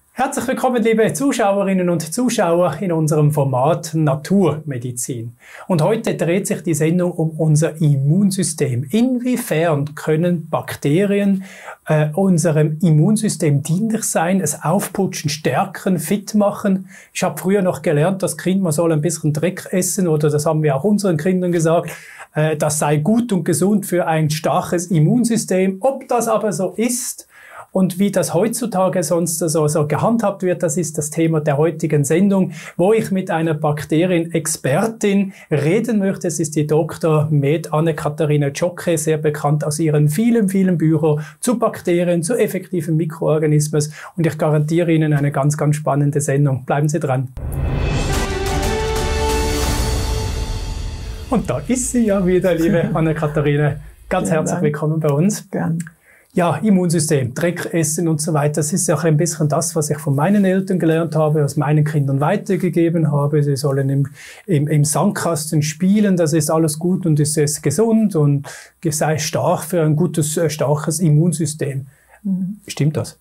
Herzlich willkommen, liebe Zuschauerinnen und Zuschauer, in unserem Format Naturmedizin. Und heute dreht sich die Sendung um unser Immunsystem. Inwiefern können Bakterien unserem Immunsystem dienlich sein, es aufputschen, stärken, fit machen? Ich habe früher noch gelernt, das Kind, man soll ein bisschen Dreck essen, oder das haben wir auch unseren Kindern gesagt. Das sei gut und gesund für ein starkes Immunsystem. Ob das aber so ist, und wie das heutzutage sonst so gehandhabt wird, das ist das Thema der heutigen Sendung, wo ich mit einer Bakterienexpertin reden möchte. Es ist die Dr. Med. Anne-Katharina Zschokke, sehr bekannt aus ihren vielen Büchern zu Bakterien, zu effektiven Mikroorganismen. Und ich garantiere Ihnen eine ganz spannende Sendung. Bleiben Sie dran. Und da ist sie ja wieder, liebe Anne-Katharina. Ganz herzlich willkommen bei uns. Gern. Ja, Immunsystem, Dreck essen und so weiter. Das ist ja auch ein bisschen das, was ich von meinen Eltern gelernt habe, was meinen Kindern weitergegeben habe. Sie sollen im Sandkasten spielen, das ist alles gut und ist gesund und sei stark für ein gutes, starkes Immunsystem. Stimmt das?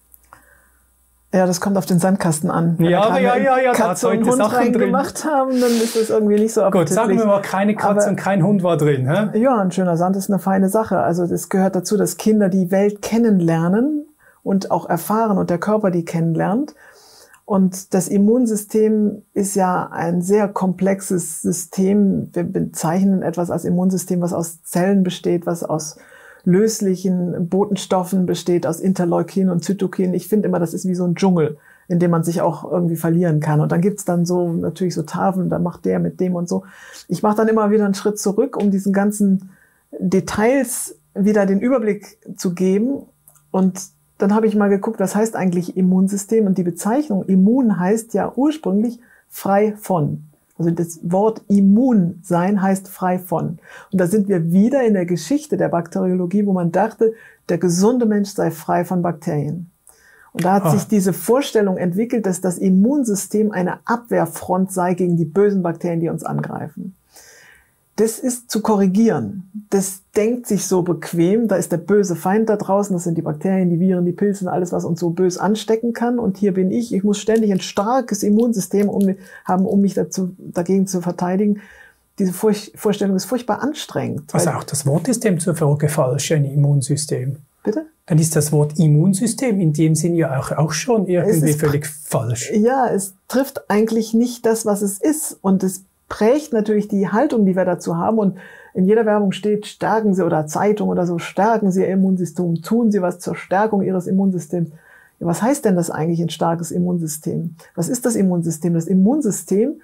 Ja, das kommt auf den Sandkasten an. Wenn ja, Katze und Hund reingemacht haben, dann ist das irgendwie nicht so appetitlich. Gut, sagen wir mal, keine Katze und kein Hund war drin. Hä? Ja, ein schöner Sand ist eine feine Sache. Also das gehört dazu, dass Kinder die Welt kennenlernen und auch erfahren und der Körper die kennenlernt. Und das Immunsystem ist ja ein sehr komplexes System. Wir bezeichnen etwas als Immunsystem, was aus Zellen besteht, was aus löslichen Botenstoffen besteht, aus Interleukin und Zytokin. Ich finde immer, das ist wie so ein Dschungel, in dem man sich auch irgendwie verlieren kann. Und dann gibt's dann so natürlich so Tafeln, da macht der mit dem und so. Ich mache dann immer wieder einen Schritt zurück, um diesen ganzen Details wieder den Überblick zu geben. Und dann habe ich mal geguckt, was heißt eigentlich Immunsystem? Und die Bezeichnung Immun heißt ja ursprünglich frei von. Also das Wort immun sein heißt frei von. Und da sind wir wieder in der Geschichte der Bakteriologie, wo man dachte, der gesunde Mensch sei frei von Bakterien. Und da hat sich diese Vorstellung entwickelt, dass das Immunsystem eine Abwehrfront sei gegen die bösen Bakterien, die uns angreifen. Das ist zu korrigieren. Das denkt sich so bequem, da ist der böse Feind da draußen, das sind die Bakterien, die Viren, die Pilze, alles, was uns so bös anstecken kann. Und hier bin ich muss ständig ein starkes Immunsystem haben, um mich dagegen zu verteidigen. Diese Vorstellung ist furchtbar anstrengend. Also auch das Wort ist dem zufolge falsch, ein Immunsystem. Bitte? Dann ist das Wort Immunsystem in dem Sinn ja auch schon irgendwie völlig falsch. Ja, es trifft eigentlich nicht das, was es ist. Und es prägt natürlich die Haltung, die wir dazu haben. Und in jeder Werbung steht, stärken Sie, oder Zeitung oder so, stärken Sie Ihr Immunsystem, tun Sie was zur Stärkung Ihres Immunsystems. Ja, was heißt denn das eigentlich, ein starkes Immunsystem? Was ist das Immunsystem? Das Immunsystem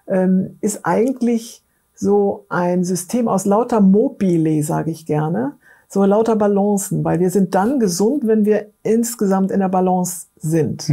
ist eigentlich so ein System aus lauter Mobile, sage ich gerne, so lauter Balancen, weil wir sind dann gesund, wenn wir insgesamt in der Balance sind.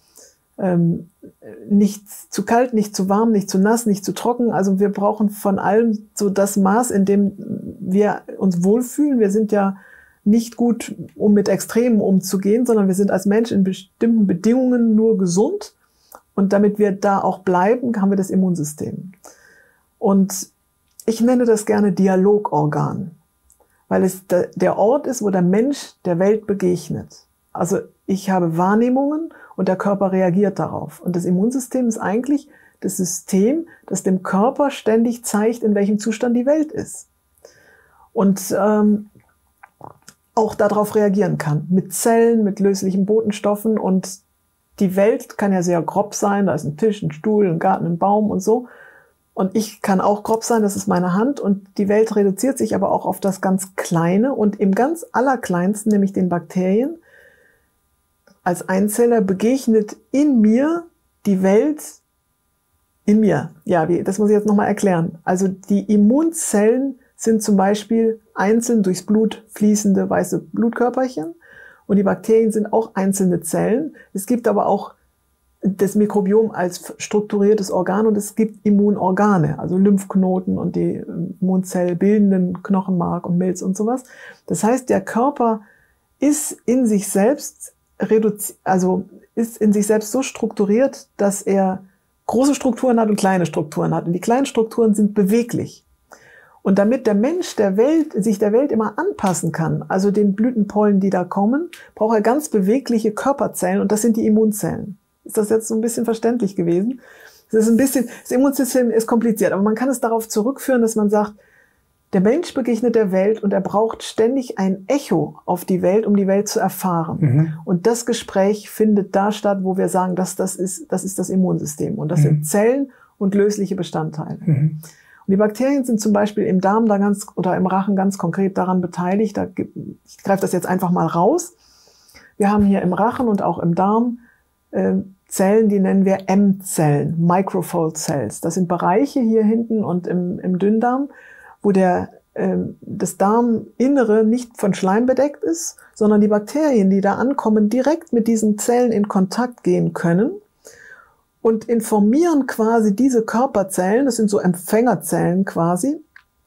Nicht zu kalt, nicht zu warm, nicht zu nass, nicht zu trocken. Also wir brauchen von allem so das Maß, in dem wir uns wohlfühlen. Wir sind ja nicht gut, um mit Extremen umzugehen, sondern wir sind als Mensch in bestimmten Bedingungen nur gesund. Und damit wir da auch bleiben, haben wir das Immunsystem. Und ich nenne das gerne Dialogorgan, weil es der Ort ist, wo der Mensch der Welt begegnet. Also ich habe Wahrnehmungen und der Körper reagiert darauf. Und das Immunsystem ist eigentlich das System, das dem Körper ständig zeigt, in welchem Zustand die Welt ist. Und auch darauf reagieren kann. Mit Zellen, mit löslichen Botenstoffen. Und die Welt kann ja sehr grob sein. Da ist ein Tisch, ein Stuhl, ein Garten, ein Baum und so. Und ich kann auch grob sein, das ist meine Hand. Und die Welt reduziert sich aber auch auf das ganz Kleine. Und im ganz Allerkleinsten, nämlich den Bakterien, als Einzeller begegnet in mir die Welt in mir. Ja, das muss ich jetzt nochmal erklären. Also die Immunzellen sind zum Beispiel einzeln durchs Blut fließende weiße Blutkörperchen und die Bakterien sind auch einzelne Zellen. Es gibt aber auch das Mikrobiom als strukturiertes Organ und es gibt Immunorgane, also Lymphknoten und die immunzellbildenden Knochenmark und Milz und sowas. Das heißt, der Körper ist in sich selbst ist in sich selbst so strukturiert, dass er große Strukturen hat und kleine Strukturen hat. Und die kleinen Strukturen sind beweglich. Und damit der Mensch sich der Welt immer anpassen kann, also den Blütenpollen, die da kommen, braucht er ganz bewegliche Körperzellen und das sind die Immunzellen. Ist das jetzt so ein bisschen verständlich gewesen? Das Immunsystem ist kompliziert, aber man kann es darauf zurückführen, dass man sagt, der Mensch begegnet der Welt und er braucht ständig ein Echo auf die Welt, um die Welt zu erfahren. Mhm. Und das Gespräch findet da statt, wo wir sagen, das ist das Immunsystem. Und das sind Zellen und lösliche Bestandteile. Mhm. Und die Bakterien sind zum Beispiel im Darm oder im Rachen ganz konkret daran beteiligt. Ich greife das jetzt einfach mal raus. Wir haben hier im Rachen und auch im Darm Zellen, die nennen wir M-Zellen, Microfold Cells. Das sind Bereiche hier hinten und im Dünndarm, wo das Darminnere nicht von Schleim bedeckt ist, sondern die Bakterien, die da ankommen, direkt mit diesen Zellen in Kontakt gehen können und informieren quasi diese Körperzellen, das sind so Empfängerzellen quasi,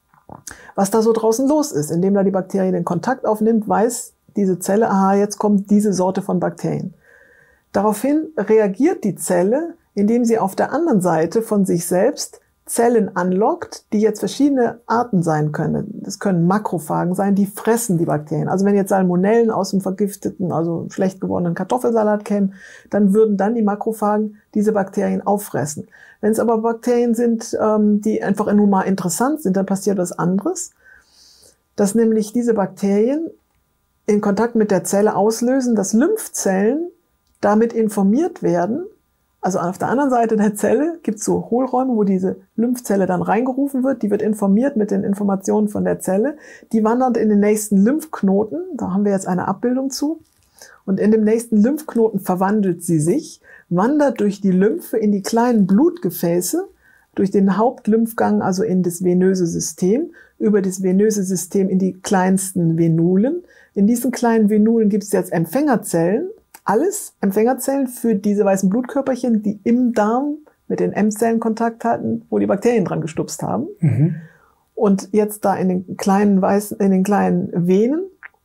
was da so draußen los ist. Indem da die Bakterie den Kontakt aufnimmt, weiß diese Zelle, aha, jetzt kommt diese Sorte von Bakterien. Daraufhin reagiert die Zelle, indem sie auf der anderen Seite von sich selbst Zellen anlockt, die jetzt verschiedene Arten sein können. Das können Makrophagen sein, die fressen die Bakterien. Also wenn jetzt Salmonellen aus dem vergifteten, also schlecht gewordenen Kartoffelsalat kämen, dann würden dann die Makrophagen diese Bakterien auffressen. Wenn es aber Bakterien sind, die einfach nur mal interessant sind, dann passiert was anderes, dass nämlich diese Bakterien in Kontakt mit der Zelle auslösen, dass Lymphzellen damit informiert werden. Also auf der anderen Seite der Zelle gibt es so Hohlräume, wo diese Lymphzelle dann reingerufen wird. Die wird informiert mit den Informationen von der Zelle. Die wandert in den nächsten Lymphknoten. Da haben wir jetzt eine Abbildung zu. Und in dem nächsten Lymphknoten verwandelt sie sich, wandert durch die Lymphe in die kleinen Blutgefäße, durch den Hauptlymphgang, also in das venöse System, über das venöse System in die kleinsten Venulen. In diesen kleinen Venulen gibt es jetzt Empfängerzellen. Alles Empfängerzellen für diese weißen Blutkörperchen, die im Darm mit den M-Zellen Kontakt hatten, wo die Bakterien dran gestupst haben. Mhm. Und jetzt da in den kleinen Venen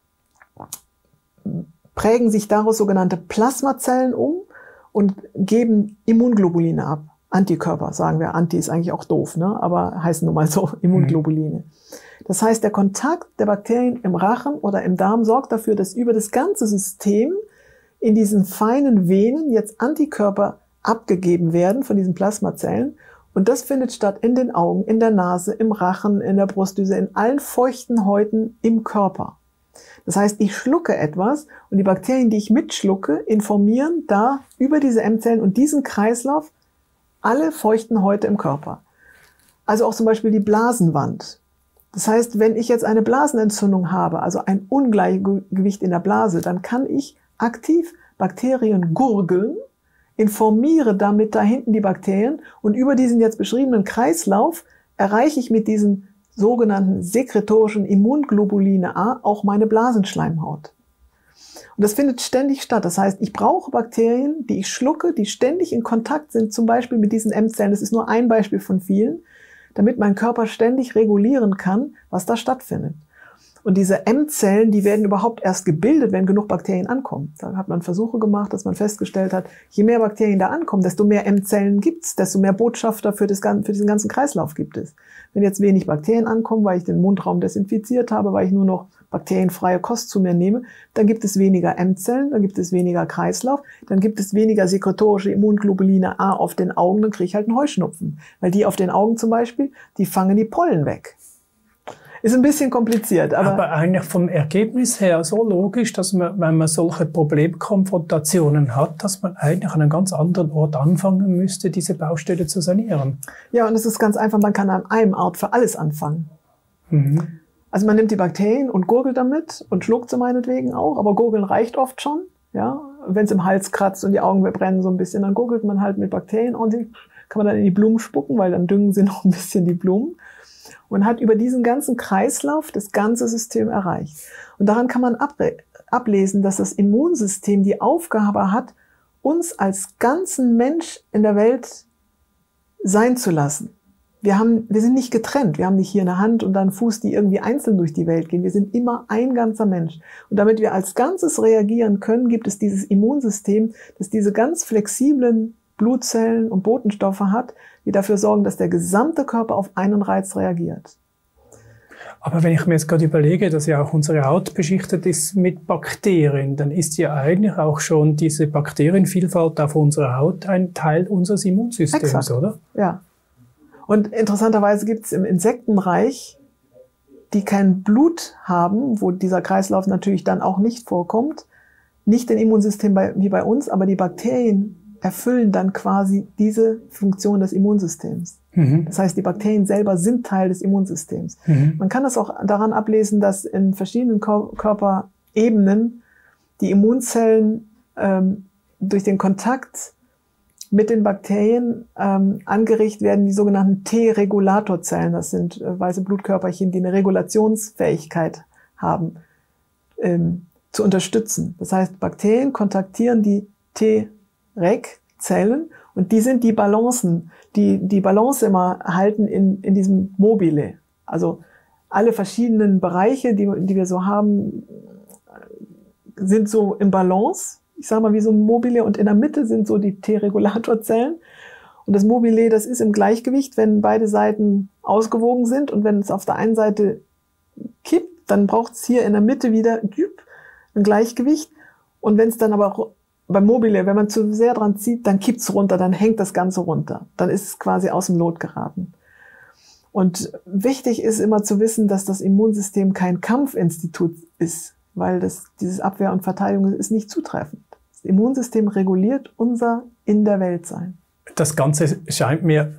prägen sich daraus sogenannte Plasmazellen um und geben Immunglobuline ab. Antikörper, sagen wir. Anti ist eigentlich auch doof, ne? Aber heißen nun mal so Immunglobuline. Mhm. Das heißt, der Kontakt der Bakterien im Rachen oder im Darm sorgt dafür, dass über das ganze System in diesen feinen Venen jetzt Antikörper abgegeben werden von diesen Plasmazellen. Und das findet statt in den Augen, in der Nase, im Rachen, in der Brustdrüse, in allen feuchten Häuten im Körper. Das heißt, ich schlucke etwas und die Bakterien, die ich mitschlucke, informieren da über diese M-Zellen und diesen Kreislauf alle feuchten Häute im Körper. Also auch zum Beispiel die Blasenwand. Das heißt, wenn ich jetzt eine Blasenentzündung habe, also ein Ungleichgewicht in der Blase, dann kann ich aktiv Bakterien gurgeln, informiere damit da hinten die Bakterien und über diesen jetzt beschriebenen Kreislauf erreiche ich mit diesen sogenannten sekretorischen Immunglobuline A auch meine Blasenschleimhaut. Und das findet ständig statt. Das heißt, ich brauche Bakterien, die ich schlucke, die ständig in Kontakt sind, zum Beispiel mit diesen M-Zellen. Das ist nur ein Beispiel von vielen, damit mein Körper ständig regulieren kann, was da stattfindet. Und diese M-Zellen, die werden überhaupt erst gebildet, wenn genug Bakterien ankommen. Da hat man Versuche gemacht, dass man festgestellt hat, je mehr Bakterien da ankommen, desto mehr M-Zellen gibt's, desto mehr Botschafter für diesen ganzen Kreislauf gibt es. Wenn jetzt wenig Bakterien ankommen, weil ich den Mundraum desinfiziert habe, weil ich nur noch bakterienfreie Kost zu mir nehme, dann gibt es weniger M-Zellen, dann gibt es weniger Kreislauf, dann gibt es weniger sekretorische Immunglobuline A auf den Augen, dann kriege ich halt einen Heuschnupfen. Weil die auf den Augen zum Beispiel, die fangen die Pollen weg. Ist ein bisschen kompliziert. Aber eigentlich vom Ergebnis her so logisch, dass man, wenn man solche Problemkonfrontationen hat, dass man eigentlich an einem ganz anderen Ort anfangen müsste, diese Baustelle zu sanieren. Ja, und es ist ganz einfach, man kann an einem Ort für alles anfangen. Mhm. Also man nimmt die Bakterien und gurgelt damit und schluckt sie meinetwegen auch, aber gurgeln reicht oft schon. Ja, wenn es im Hals kratzt und die Augen brennen so ein bisschen, dann gurgelt man halt mit Bakterien und die kann man dann in die Blumen spucken, weil dann düngen sie noch ein bisschen die Blumen. Und hat über diesen ganzen Kreislauf das ganze System erreicht. Und daran kann man ablesen, dass das Immunsystem die Aufgabe hat, uns als ganzen Mensch in der Welt sein zu lassen. Wir sind nicht getrennt. Wir haben nicht hier eine Hand und einen Fuß, die irgendwie einzeln durch die Welt gehen. Wir sind immer ein ganzer Mensch. Und damit wir als Ganzes reagieren können, gibt es dieses Immunsystem, das diese ganz flexiblen Blutzellen und Botenstoffe hat, die dafür sorgen, dass der gesamte Körper auf einen Reiz reagiert. Aber wenn ich mir jetzt gerade überlege, dass ja auch unsere Haut beschichtet ist mit Bakterien, dann ist ja eigentlich auch schon diese Bakterienvielfalt auf unserer Haut ein Teil unseres Immunsystems, Exakt. oder? Ja. Und interessanterweise gibt es im Insektenreich, die kein Blut haben, wo dieser Kreislauf natürlich dann auch nicht vorkommt, nicht ein Immunsystem wie bei uns, aber die Bakterien erfüllen dann quasi diese Funktion des Immunsystems. Das heißt, die Bakterien selber sind Teil des Immunsystems. Man kann das auch daran ablesen, dass in verschiedenen Körperebenen die Immunzellen durch den Kontakt mit den Bakterien angeregt werden, die sogenannten T-Regulatorzellen. Das sind weiße Blutkörperchen, die eine Regulationsfähigkeit haben, zu unterstützen. Das heißt, Bakterien kontaktieren die T-Reg-Zellen und die sind die Balancen, die Balance immer halten in diesem Mobile. Also alle verschiedenen Bereiche, die wir so haben, sind so im Balance. Ich sage mal wie so ein Mobile und in der Mitte sind so die T-Regulatorzellen. Und das Mobile, das ist im Gleichgewicht, wenn beide Seiten ausgewogen sind. Und wenn es auf der einen Seite kippt, dann braucht es hier in der Mitte wieder ein Gleichgewicht. Und wenn es dann aber beim Mobile, wenn man zu sehr dran zieht, dann kippt es runter, dann hängt das Ganze runter. Dann ist es quasi aus dem Lot geraten. Und wichtig ist immer zu wissen, dass das Immunsystem kein Kampfinstitut ist, weil dieses Abwehr und Verteidigung ist nicht zutreffend. Das Immunsystem reguliert unser In der Welt sein. Das Ganze scheint mir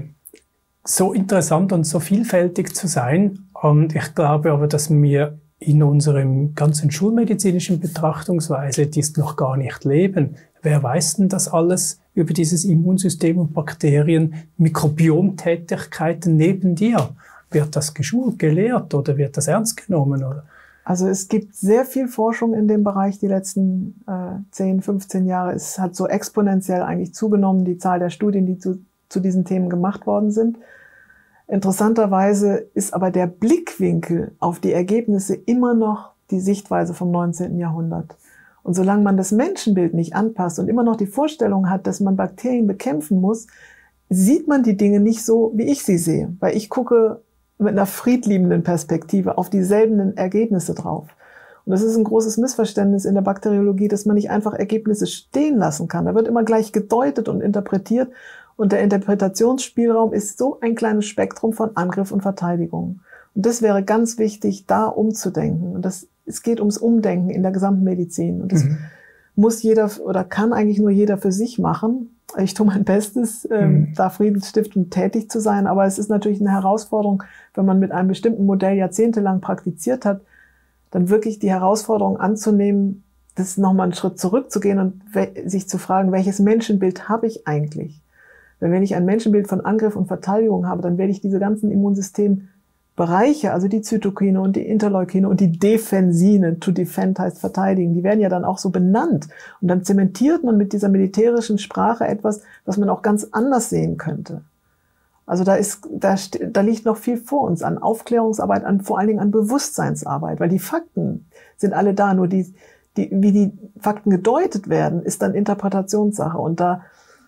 so interessant und so vielfältig zu sein. Und ich glaube aber, dass wir in unserem ganzen schulmedizinischen Betrachtungsweise dies noch gar nicht leben. Wer weiß denn das alles über dieses Immunsystem und Bakterien, Mikrobiomtätigkeiten neben dir? Wird das geschult, gelehrt oder wird das ernst genommen? Oder? Also es gibt sehr viel Forschung in dem Bereich die letzten 10, 15 Jahre. Es hat so exponentiell eigentlich zugenommen, die Zahl der Studien, die zu diesen Themen gemacht worden sind. Interessanterweise ist aber der Blickwinkel auf die Ergebnisse immer noch die Sichtweise vom 19. Jahrhundert. Und solange man das Menschenbild nicht anpasst und immer noch die Vorstellung hat, dass man Bakterien bekämpfen muss, sieht man die Dinge nicht so, wie ich sie sehe. Weil ich gucke mit einer friedliebenden Perspektive auf dieselben Ergebnisse drauf. Und das ist ein großes Missverständnis in der Bakteriologie, dass man nicht einfach Ergebnisse stehen lassen kann. Da wird immer gleich gedeutet und interpretiert. Und der Interpretationsspielraum ist so ein kleines Spektrum von Angriff und Verteidigung. Und das wäre ganz wichtig, da umzudenken. Und es geht ums Umdenken in der gesamten Medizin. Und das muss jeder oder kann eigentlich nur jeder für sich machen. Ich tue mein Bestes, da friedensstiftend tätig zu sein. Aber es ist natürlich eine Herausforderung, wenn man mit einem bestimmten Modell jahrzehntelang praktiziert hat, dann wirklich die Herausforderung anzunehmen, das nochmal einen Schritt zurückzugehen und sich zu fragen, welches Menschenbild habe ich eigentlich? Wenn ich ein Menschenbild von Angriff und Verteidigung habe, dann werde ich diese ganzen Immunsystembereiche, also die Zytokine und die Interleukine und die Defensine, to defend heißt verteidigen, die werden ja dann auch so benannt. Und dann zementiert man mit dieser militärischen Sprache etwas, was man auch ganz anders sehen könnte. Also da liegt noch viel vor uns an Aufklärungsarbeit, vor allen Dingen an Bewusstseinsarbeit, weil die Fakten sind alle da, nur wie die Fakten gedeutet werden, ist dann Interpretationssache. Und da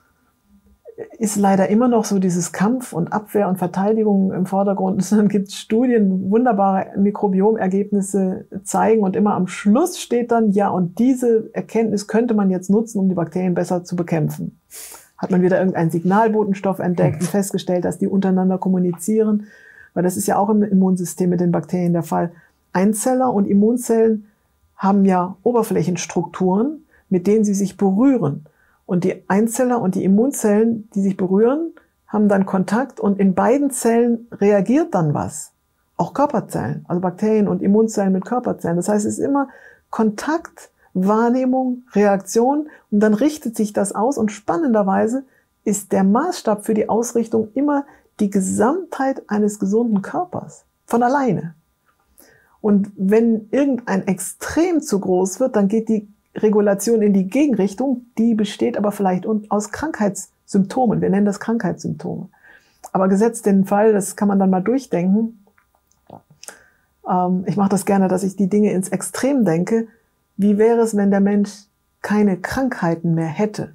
ist leider immer noch so dieses Kampf und Abwehr und Verteidigung im Vordergrund. Und dann gibt es Studien, wunderbare Mikrobiomergebnisse zeigen und immer am Schluss steht dann, ja, und diese Erkenntnis könnte man jetzt nutzen, um die Bakterien besser zu bekämpfen. Hat man wieder irgendeinen Signalbotenstoff entdeckt und festgestellt, dass die untereinander kommunizieren, weil das ist ja auch im Immunsystem mit den Bakterien der Fall. Einzeller und Immunzellen haben ja Oberflächenstrukturen, mit denen sie sich berühren. Und die Einzeller und die Immunzellen, die sich berühren, haben dann Kontakt und in beiden Zellen reagiert dann was. Auch Körperzellen, also Bakterien und Immunzellen mit Körperzellen. Das heißt, es ist immer Kontakt, Wahrnehmung, Reaktion und dann richtet sich das aus und spannenderweise ist der Maßstab für die Ausrichtung immer die Gesamtheit eines gesunden Körpers. Von alleine. Und wenn irgendein Extrem zu groß wird, dann geht die Regulation in die Gegenrichtung, die besteht aber vielleicht aus Krankheitssymptomen. Wir nennen das Krankheitssymptome. Aber gesetzt den Fall, das kann man dann mal durchdenken. Ich mache das gerne, dass ich die Dinge ins Extrem denke. Wie wäre es, wenn der Mensch keine Krankheiten mehr hätte?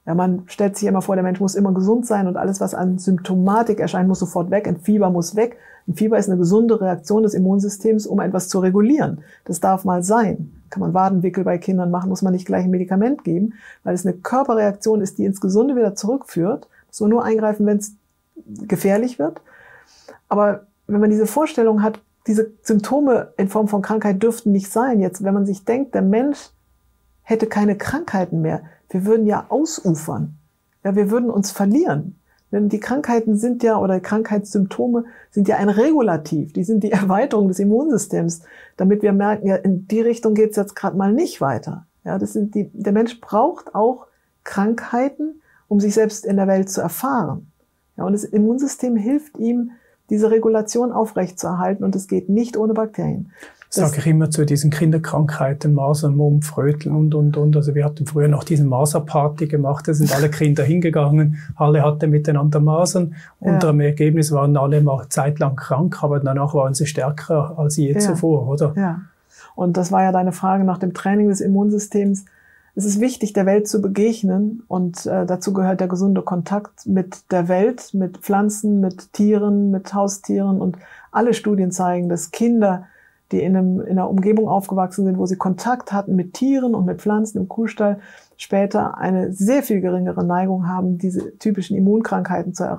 Ja, man stellt sich immer vor, der Mensch muss immer gesund sein und alles, was an Symptomatik erscheint, muss sofort weg. Ein Fieber muss weg. Ein Fieber ist eine gesunde Reaktion des Immunsystems, um etwas zu regulieren. Das darf mal sein. Kann man Wadenwickel bei Kindern machen, muss man nicht gleich ein Medikament geben, weil es eine Körperreaktion ist, die ins Gesunde wieder zurückführt. Muss man nur eingreifen, wenn es gefährlich wird. Aber wenn man diese Vorstellung hat, diese Symptome in Form von Krankheit dürften nicht sein. Jetzt, wenn man sich denkt, der Mensch hätte keine Krankheiten mehr, wir würden ja ausufern. Ja, wir würden uns verlieren. Denn die Krankheiten sind ja, oder Krankheitssymptome sind ja ein Regulativ. Die sind die Erweiterung des Immunsystems, damit wir merken, ja, in die Richtung geht's jetzt gerade mal nicht weiter. Ja, der Mensch braucht auch Krankheiten, um sich selbst in der Welt zu erfahren. Ja, und das Immunsystem hilft ihm, diese Regulation aufrechtzuerhalten, und es geht nicht ohne Bakterien. Sage ich immer zu diesen Kinderkrankheiten, Masern, Mumps, Fröteln und. Also wir hatten früher noch diese Maserparty gemacht, da sind alle Kinder hingegangen, alle hatten miteinander Masern und im Ergebnis waren alle mal zeitlang krank, aber danach waren sie stärker als je zuvor, oder? Ja, und das war ja deine Frage nach dem Training des Immunsystems. Es ist wichtig, der Welt zu begegnen, und dazu gehört der gesunde Kontakt mit der Welt, mit Pflanzen, mit Tieren, mit Haustieren, und alle Studien zeigen, dass Kinder, die in einer Umgebung aufgewachsen sind, wo sie Kontakt hatten mit Tieren und mit Pflanzen im Kuhstall, später eine sehr viel geringere Neigung haben, diese typischen Immunkrankheiten zu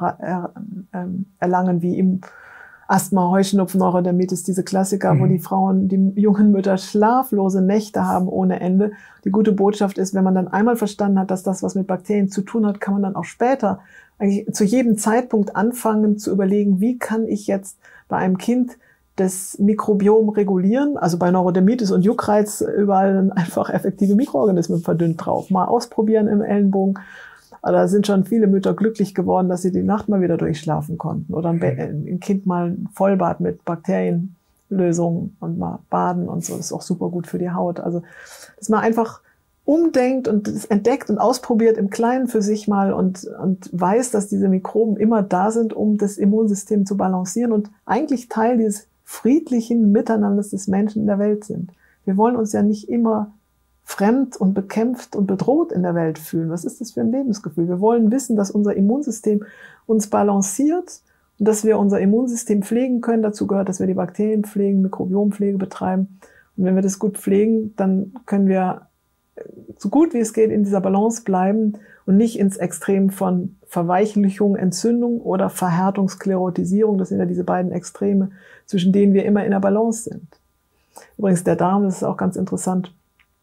erlangen, wie Asthma, Heuschnupfen, Neurodermitis, diese Klassiker, wo die Frauen, die jungen Mütter schlaflose Nächte haben ohne Ende. Die gute Botschaft ist, wenn man dann einmal verstanden hat, dass das was mit Bakterien zu tun hat, kann man dann auch später eigentlich zu jedem Zeitpunkt anfangen zu überlegen, wie kann ich jetzt bei einem Kind das Mikrobiom regulieren, also bei Neurodermitis und Juckreiz überall dann einfach effektive Mikroorganismen verdünnt drauf. Mal ausprobieren im Ellenbogen. Da sind schon viele Mütter glücklich geworden, dass sie die Nacht mal wieder durchschlafen konnten. Oder ein Kind mal ein Vollbad mit Bakterienlösungen und mal baden und so. Das ist auch super gut für die Haut. Also, dass man einfach umdenkt und es entdeckt und ausprobiert im Kleinen für sich mal und weiß, dass diese Mikroben immer da sind, um das Immunsystem zu balancieren und eigentlich Teil dieses friedlichen Miteinanders des Menschen in der Welt sind. Wir wollen uns ja nicht immer fremd und bekämpft und bedroht in der Welt fühlen. Was ist das für ein Lebensgefühl? Wir wollen wissen, dass unser Immunsystem uns balanciert und dass wir unser Immunsystem pflegen können. Dazu gehört, dass wir die Bakterien pflegen, Mikrobiompflege betreiben. Und wenn wir das gut pflegen, dann können wir so gut wie es geht in dieser Balance bleiben und nicht ins Extrem von Verweichlichung, Entzündung oder Verhärtung, Sklerotisierung. Das sind ja diese beiden Extreme, zwischen denen wir immer in der Balance sind. Übrigens, der Darm, das ist auch ganz interessant.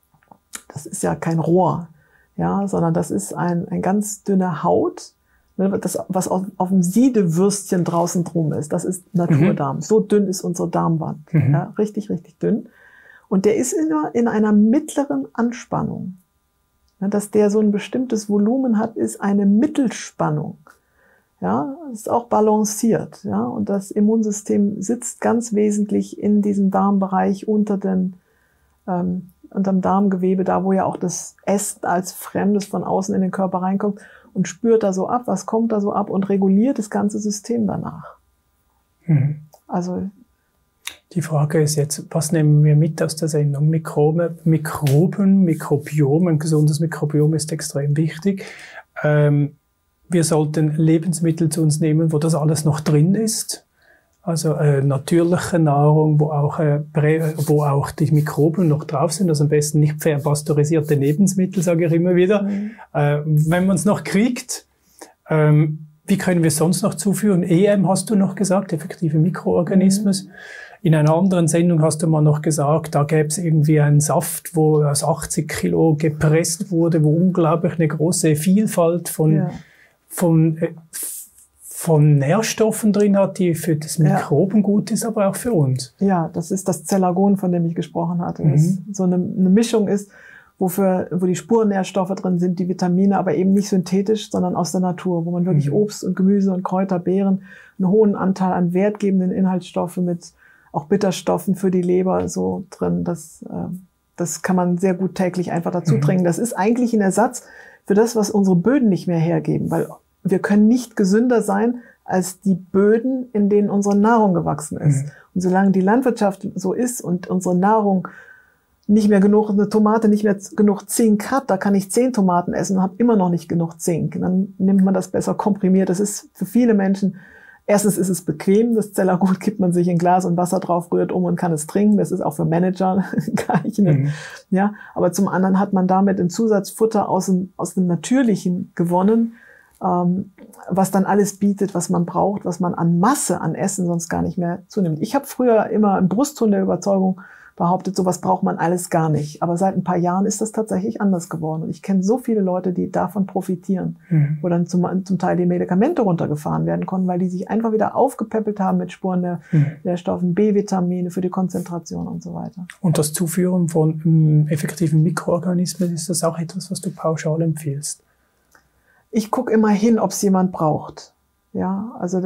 Das ist ja kein Rohr, ja, sondern das ist ein ganz dünne Haut. Das, was auf dem Siedewürstchen draußen drum ist, das ist Naturdarm. So dünn ist unsere Darmwand. Ja, richtig, richtig dünn. Und der ist immer in einer mittleren Anspannung. Ja, dass der so ein bestimmtes Volumen hat, ist eine Mittelspannung. Ja, ist auch balanciert. Ja, und das Immunsystem sitzt ganz wesentlich in diesem Darmbereich unterm Darmgewebe, da wo ja auch das Essen als Fremdes von außen in den Körper reinkommt, und spürt da so ab, was kommt da so ab, und reguliert das ganze System danach. Also die Frage ist jetzt, was nehmen wir mit aus der Sendung? Mikroben, Mikrobiom, ein gesundes Mikrobiom ist extrem wichtig. Wir sollten Lebensmittel zu uns nehmen, wo das alles noch drin ist. Also natürliche Nahrung, wo auch die Mikroben noch drauf sind. Also am besten nicht verpasteurisierte Lebensmittel, sage ich immer wieder. Wenn man es noch kriegt, wie können wir es sonst noch zuführen? EM hast du noch gesagt, effektive Mikroorganismus. In einer anderen Sendung hast du mal noch gesagt, da gäbe es irgendwie einen Saft, wo aus 80 Kilo gepresst wurde, wo unglaublich eine große Vielfalt von Nährstoffen drin hat, die für das Mikroben gut ist, aber auch für uns. Ja, das ist das Zellagon, von dem ich gesprochen hatte. Das so eine Mischung ist, wo die Spurnährstoffe drin sind, die Vitamine, aber eben nicht synthetisch, sondern aus der Natur, wo man wirklich Obst und Gemüse und Kräuter, Beeren, einen hohen Anteil an wertgebenden Inhaltsstoffen mit auch Bitterstoffen für die Leber so drin. Das kann man sehr gut täglich einfach dazu trinken. Das ist eigentlich ein Ersatz für das, was unsere Böden nicht mehr hergeben, weil wir können nicht gesünder sein als die Böden, in denen unsere Nahrung gewachsen ist. Und solange die Landwirtschaft so ist und unsere Nahrung nicht mehr genug, eine Tomate nicht mehr genug Zink hat, da kann ich 10 Tomaten essen und habe immer noch nicht genug Zink. Dann nimmt man das besser komprimiert. Das ist für viele Menschen, erstens ist es bequem, das Zellergut kippt man sich in Glas und Wasser drauf, rührt und kann es trinken. Das ist auch für Manager geeignet. Ja, aber zum anderen hat man damit ein Zusatzfutter aus dem Natürlichen gewonnen, was dann alles bietet, was man braucht, was man an Masse an Essen sonst gar nicht mehr zunimmt. Ich habe früher immer im Brustton der Überzeugung behauptet, sowas braucht man alles gar nicht. Aber seit ein paar Jahren ist das tatsächlich anders geworden. Und ich kenne so viele Leute, die davon profitieren, wo dann zum Teil die Medikamente runtergefahren werden konnten, weil die sich einfach wieder aufgepäppelt haben mit Spuren der Stoffen, B-Vitamine für die Konzentration und so weiter. Und das Zuführen von effektiven Mikroorganismen, ist das auch etwas, was du pauschal empfiehlst? Ich gucke immer hin, ob es jemand braucht. Ja, also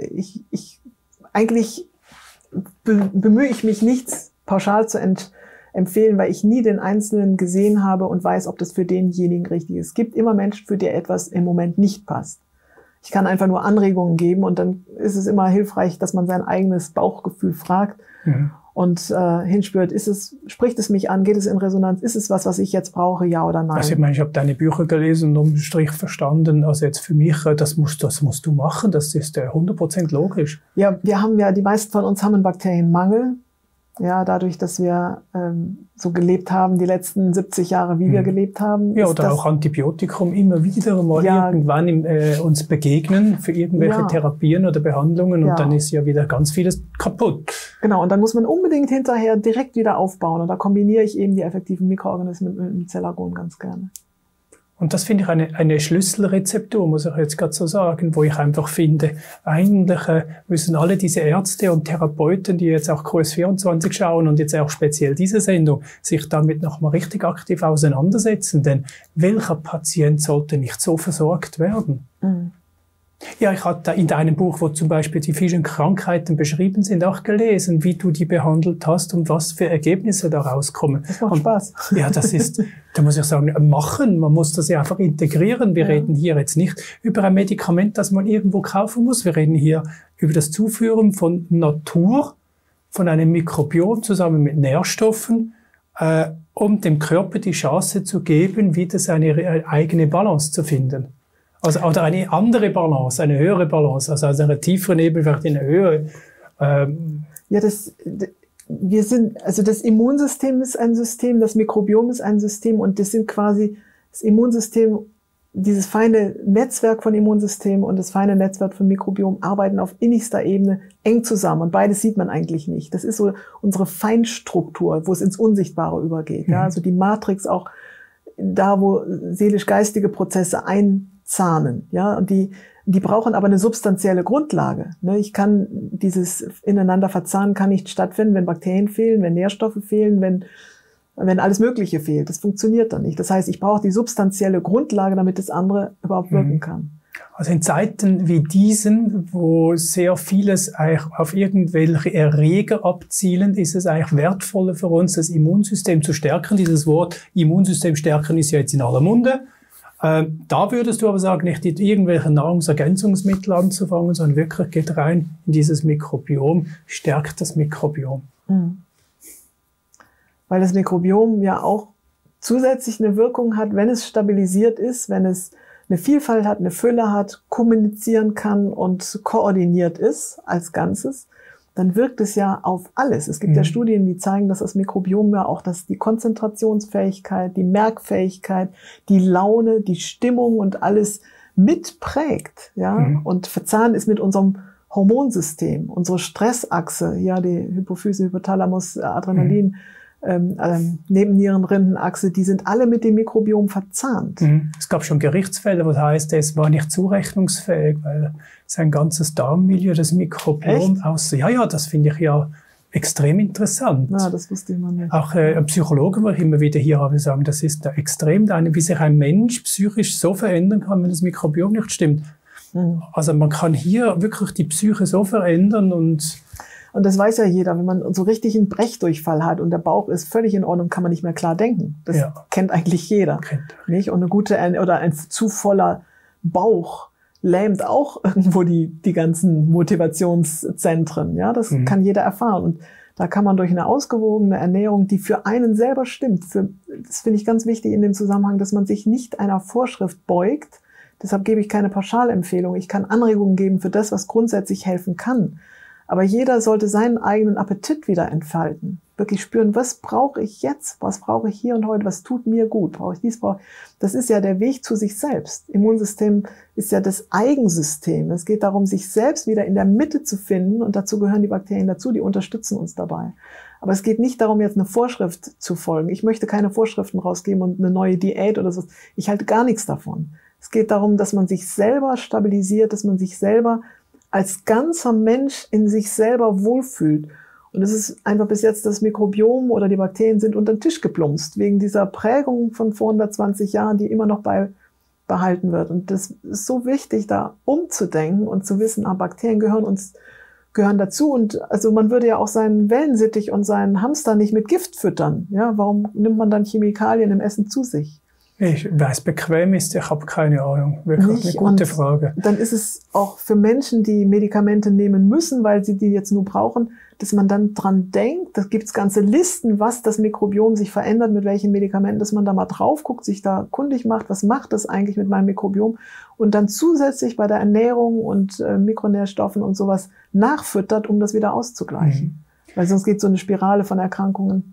eigentlich bemühe ich mich nichts pauschal zu empfehlen, weil ich nie den Einzelnen gesehen habe und weiß, ob das für denjenigen richtig ist. Es gibt immer Menschen, für die etwas im Moment nicht passt. Ich kann einfach nur Anregungen geben und dann ist es immer hilfreich, dass man sein eigenes Bauchgefühl fragt und hinspürt, spricht es mich an, geht es in Resonanz, ist es was ich jetzt brauche, ja oder nein? Also ich habe deine Bücher gelesen und um den Strich verstanden, also jetzt für mich, das musst du machen, das ist 100% logisch. Ja, die meisten von uns haben einen Bakterienmangel. Ja, dadurch, dass wir so gelebt haben, die letzten 70 Jahre, wie wir gelebt haben. Ja, oder auch Antibiotikum immer wieder mal irgendwann uns begegnen für irgendwelche Therapien oder Behandlungen und dann ist ja wieder ganz vieles kaputt. Genau, und dann muss man unbedingt hinterher direkt wieder aufbauen. Und da kombiniere ich eben die effektiven Mikroorganismen mit dem Zellergon ganz gerne. Und das finde ich eine Schlüsselrezeptur, muss ich jetzt gerade so sagen, wo ich einfach finde, eigentlich müssen alle diese Ärzte und Therapeuten, die jetzt auch QS24 schauen und jetzt auch speziell diese Sendung, sich damit nochmal richtig aktiv auseinandersetzen. Denn welcher Patient sollte nicht so versorgt werden? Ja, ich hatte in deinem Buch, wo zum Beispiel die vielen Krankheiten beschrieben sind, auch gelesen, wie du die behandelt hast und was für Ergebnisse da rauskommen. Das macht Spaß. Ja, da muss ich sagen, machen. Man muss das ja einfach integrieren. Wir reden hier jetzt nicht über ein Medikament, das man irgendwo kaufen muss. Wir reden hier über das Zuführen von Natur, von einem Mikrobiom zusammen mit Nährstoffen, um dem Körper die Chance zu geben, wieder seine eigene Balance zu finden. Also, oder eine andere Balance, eine höhere Balance, also aus einer tieferen Ebene vielleicht in eine höhere. Ja, das Immunsystem ist ein System, das Mikrobiom ist ein System und das sind quasi das Immunsystem, dieses feine Netzwerk von Immunsystem und das feine Netzwerk von Mikrobiom arbeiten auf innigster Ebene eng zusammen und beides sieht man eigentlich nicht. Das ist so unsere Feinstruktur, wo es ins Unsichtbare übergeht. Ja, also die Matrix auch da, wo seelisch-geistige Prozesse einzahnen, ja, und die brauchen aber eine substanzielle Grundlage. Ne? Ich kann dieses ineinander verzahnen kann nicht stattfinden, wenn Bakterien fehlen, wenn Nährstoffe fehlen, wenn alles Mögliche fehlt. Das funktioniert dann nicht. Das heißt, ich brauche die substanzielle Grundlage, damit das andere überhaupt wirken kann. Also in Zeiten wie diesen, wo sehr vieles eigentlich auf irgendwelche Erreger abzielen, ist es eigentlich wertvoller für uns, das Immunsystem zu stärken. Dieses Wort Immunsystem stärken ist ja jetzt in aller Munde. Da würdest du aber sagen, nicht mit irgendwelchen Nahrungsergänzungsmittel anzufangen, sondern wirklich geht rein in dieses Mikrobiom, stärkt das Mikrobiom. Weil das Mikrobiom ja auch zusätzlich eine Wirkung hat, wenn es stabilisiert ist, wenn es eine Vielfalt hat, eine Fülle hat, kommunizieren kann und koordiniert ist als Ganzes, dann wirkt es ja auf alles. Es gibt ja Studien, die zeigen, dass das Mikrobiom ja auch die Konzentrationsfähigkeit, die Merkfähigkeit, die Laune, die Stimmung und alles mitprägt. Ja? Und verzahnt ist mit unserem Hormonsystem, unsere Stressachse, ja, die Hypophyse, Hypothalamus, Adrenalin, Nebennierenrindenachse, die sind alle mit dem Mikrobiom verzahnt. Es gab schon Gerichtsfälle, wo es heißt, es war nicht zurechnungsfähig, weil sein ganzes Darmmilieu, das Mikrobiom ja, das finde ich ja extrem interessant. Na, das wusste ich mal nicht. Auch Psychologen, wo ich immer wieder hier habe, sagen, das ist da extrem, wie sich ein Mensch psychisch so verändern kann, wenn das Mikrobiom nicht stimmt. Also man kann hier wirklich die Psyche so verändern und das weiß ja jeder, wenn man so richtig einen Brechdurchfall hat und der Bauch ist völlig in Ordnung, kann man nicht mehr klar denken. Das kennt eigentlich jeder. Nicht? Und ein zu voller Bauch lähmt auch irgendwo die ganzen Motivationszentren. Ja, das kann jeder erfahren. Und Da kann man durch eine ausgewogene Ernährung, die für einen selber stimmt, das finde ich ganz wichtig in dem Zusammenhang, dass man sich nicht einer Vorschrift beugt. Deshalb gebe ich keine Pauschalempfehlung. Ich kann Anregungen geben für das, was grundsätzlich helfen kann. Aber jeder sollte seinen eigenen Appetit wieder entfalten. Wirklich spüren, was brauche ich jetzt? Was brauche ich hier und heute? Was tut mir gut? Brauche ich dies? Das ist ja der Weg zu sich selbst. Immunsystem ist ja das Eigensystem. Es geht darum, sich selbst wieder in der Mitte zu finden. Und dazu gehören die Bakterien dazu, die unterstützen uns dabei. Aber es geht nicht darum, jetzt eine Vorschrift zu folgen. Ich möchte keine Vorschriften rausgeben und eine neue Diät oder so. Ich halte gar nichts davon. Es geht darum, dass man sich selber stabilisiert, dass man sich selber als ganzer Mensch in sich selber wohlfühlt. Und es ist einfach bis jetzt das Mikrobiom oder die Bakterien sind unter den Tisch geplumpst, wegen dieser Prägung von vor 120 Jahren, die immer noch behalten wird. Und das ist so wichtig, da umzudenken und zu wissen, Bakterien gehören dazu. Und also man würde ja auch seinen Wellensittich und seinen Hamster nicht mit Gift füttern. Ja, warum nimmt man dann Chemikalien im Essen zu sich? Ich weiß, bequem ist, ich habe keine Ahnung. Wirklich eine gute Frage. Dann ist es auch für Menschen, die Medikamente nehmen müssen, weil sie die jetzt nur brauchen, dass man dann dran denkt, da gibt's ganze Listen, was das Mikrobiom sich verändert, mit welchen Medikamenten, dass man da mal drauf guckt, sich da kundig macht, was macht das eigentlich mit meinem Mikrobiom und dann zusätzlich bei der Ernährung und Mikronährstoffen und sowas nachfüttert, um das wieder auszugleichen. Weil sonst geht so eine Spirale von Erkrankungen.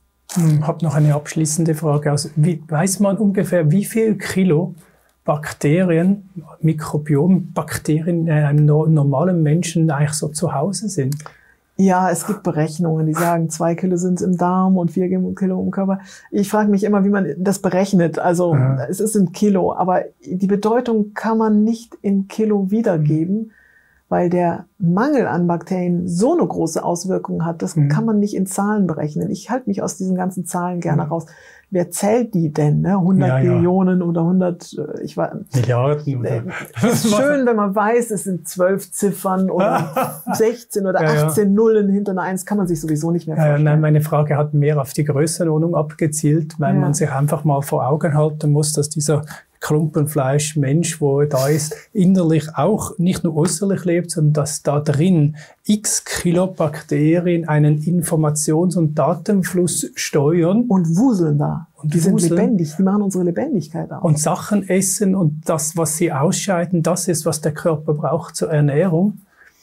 Ich habe noch eine abschließende Frage. Also, weiß man ungefähr, wie viel Kilo Bakterien, Mikrobiombakterien in einem normalen Menschen eigentlich so zu Hause sind? Ja, es gibt Berechnungen, die sagen, 2 Kilo sind es im Darm und 4 Kilo im Körper. Ich frage mich immer, wie man das berechnet. Also es ist in Kilo, aber die Bedeutung kann man nicht in Kilo wiedergeben, weil der Mangel an Bakterien so eine große Auswirkung hat. Das kann man nicht in Zahlen berechnen. Ich halte mich aus diesen ganzen Zahlen gerne raus. Wer zählt die denn? Ne? 100 Billionen oder 100 Milliarden. Es ist schön, wenn man weiß, es sind 12 Ziffern oder 16 oder 18 Nullen hinter einer 1, kann man sich sowieso nicht mehr vorstellen. Nein, meine Frage hat mehr auf die Größenordnung abgezielt, weil man sich einfach mal vor Augen halten muss, dass dieser Klumpenfleisch-Mensch, wo da ist, innerlich auch nicht nur äußerlich lebt, sondern dass da drin x Kilo Bakterien einen Informations- und Datenfluss steuern. Und wuseln da. Und die sind lebendig, die machen unsere Lebendigkeit aus. Und Sachen essen und das, was sie ausscheiden, das ist, was der Körper braucht zur Ernährung.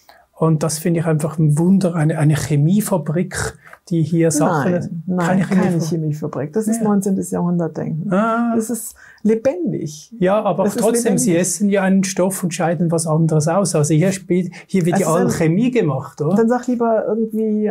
Und das finde ich einfach ein Wunder, eine Chemiefabrik, die hier Sachen... Nein, keine Chemiefabrik. Das ist 19. Jahrhundertdenken. Das ist lebendig. Ja, aber trotzdem, sie essen ja einen Stoff und scheiden was anderes aus. Also hier wird ja Alchemie gemacht, oder? Dann sag lieber irgendwie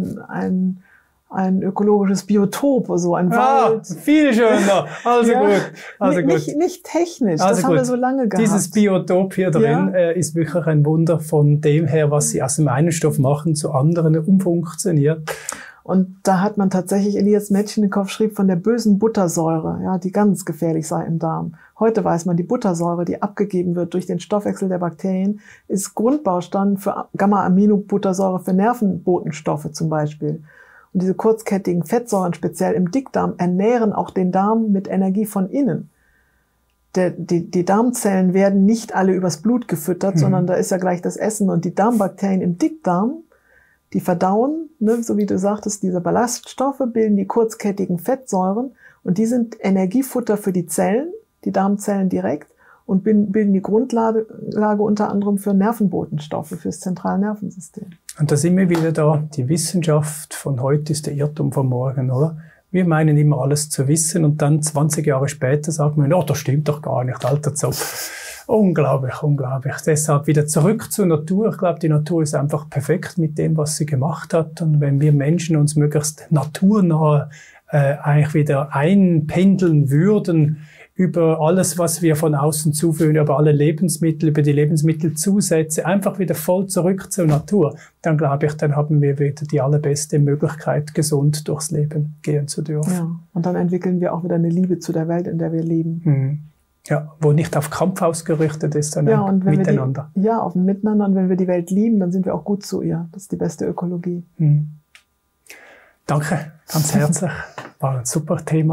ein ökologisches Biotop, so ein Wald. Viel schöner. Also gut. Also nicht technisch, also das haben wir so lange gehabt. Dieses Biotop hier drin ist wirklich ein Wunder von dem her, was sie aus dem einen Stoff machen, zu anderen umfunktioniert. Und da hat man tatsächlich, Elias Metchnikow schrieb von der bösen Buttersäure, die ganz gefährlich sei im Darm. Heute weiß man, die Buttersäure, die abgegeben wird durch den Stoffwechsel der Bakterien, ist Grundbaustein für Gamma-Aminobuttersäure für Nervenbotenstoffe zum Beispiel. Und diese kurzkettigen Fettsäuren, speziell im Dickdarm, ernähren auch den Darm mit Energie von innen. Die Darmzellen werden nicht alle übers Blut gefüttert, sondern da ist ja gleich das Essen. Und die Darmbakterien im Dickdarm, die verdauen, so wie du sagtest, diese Ballaststoffe bilden die kurzkettigen Fettsäuren. Und die sind Energiefutter für die Zellen, die Darmzellen direkt, und bilden die Grundlage unter anderem für Nervenbotenstoffe, fürs zentrale Nervensystem. Und da sind wir wieder da. Die Wissenschaft von heute ist der Irrtum von morgen, oder? Wir meinen immer alles zu wissen und dann 20 Jahre später sagt man, das stimmt doch gar nicht, alter Zopf. Unglaublich, unglaublich. Deshalb wieder zurück zur Natur. Ich glaube, die Natur ist einfach perfekt mit dem, was sie gemacht hat. Und wenn wir Menschen uns möglichst naturnah eigentlich wieder einpendeln würden, über alles, was wir von außen zuführen, über alle Lebensmittel, über die Lebensmittelzusätze, einfach wieder voll zurück zur Natur, dann glaube ich, dann haben wir wieder die allerbeste Möglichkeit, gesund durchs Leben gehen zu dürfen. Ja, und dann entwickeln wir auch wieder eine Liebe zu der Welt, in der wir leben. Ja, wo nicht auf Kampf ausgerichtet ist, sondern und wenn miteinander. Auf ein Miteinander. Und wenn wir die Welt lieben, dann sind wir auch gut zu ihr. Das ist die beste Ökologie. Danke, ganz herzlich. War ein super Thema.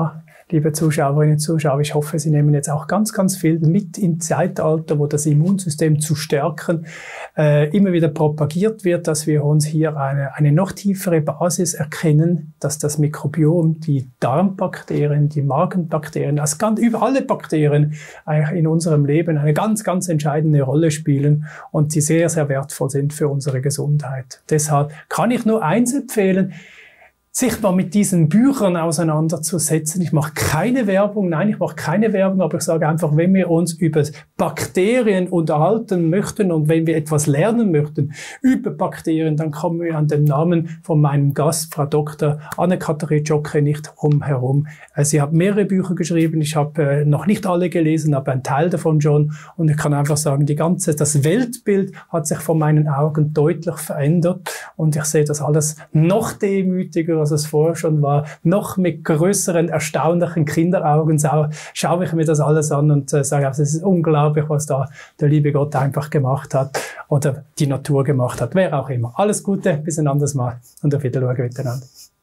liebe Zuschauerinnen und Zuschauer. Ich hoffe, Sie nehmen jetzt auch ganz, ganz viel mit im Zeitalter, wo das Immunsystem zu stärken immer wieder propagiert wird, dass wir uns hier eine noch tiefere Basis erkennen, dass das Mikrobiom, die Darmbakterien, die Magenbakterien, über alle Bakterien eigentlich in unserem Leben eine ganz, ganz entscheidende Rolle spielen und die sehr, sehr wertvoll sind für unsere Gesundheit. Deshalb kann ich nur eins empfehlen, sich mal mit diesen Büchern auseinanderzusetzen. Ich mache keine Werbung, aber ich sage einfach, wenn wir uns über Bakterien unterhalten möchten und wenn wir etwas lernen möchten über Bakterien, dann kommen wir an den Namen von meinem Gast, Frau Dr. Anne-Kathrin Jocke, nicht herum. Sie hat mehrere Bücher geschrieben, ich habe noch nicht alle gelesen, aber einen Teil davon schon und ich kann einfach sagen, das Weltbild hat sich vor meinen Augen deutlich verändert und ich sehe das alles noch demütiger, als es vorher schon war, noch mit größeren, erstaunlichen Kinderaugen schaue ich mir das alles an und sage, es ist unglaublich, was da der liebe Gott einfach gemacht hat oder die Natur gemacht hat, wer auch immer. Alles Gute, bis ein anderes Mal und auf Wiedersehen miteinander.